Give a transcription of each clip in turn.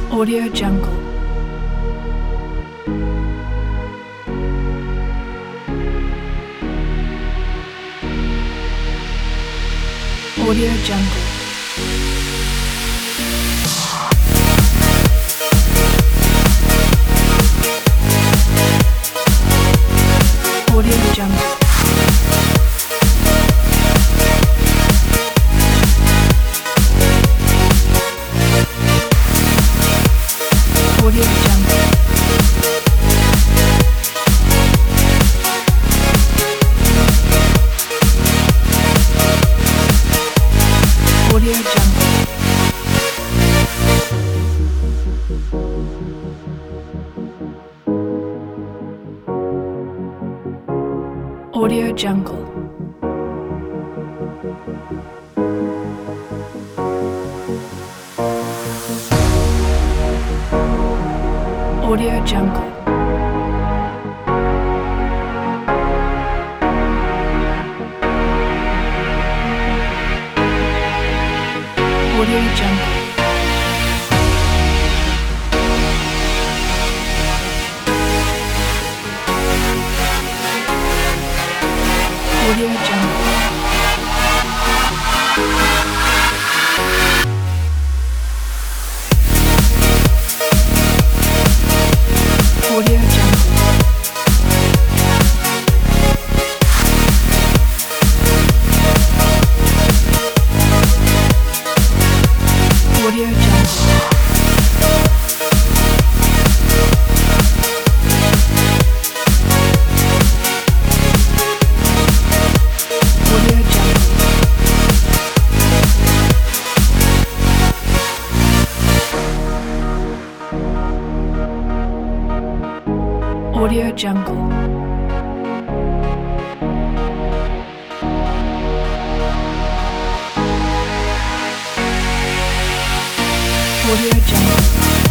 Audio Jungle. Audio Jungle. Audio Jungle. Audio Jungle. Audio Jungle. Audio Jungle. Audio Jungle. Audio Jungle. Audio Jungle. Audio Jungle. Audio Jungle. Audio Jungle. Audio Jungle.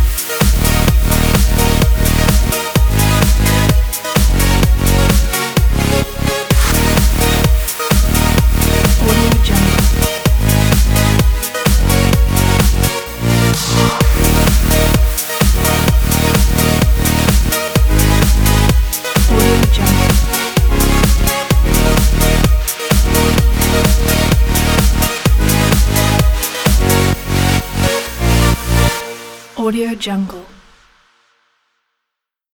Audio Jungle. Audio Jungle.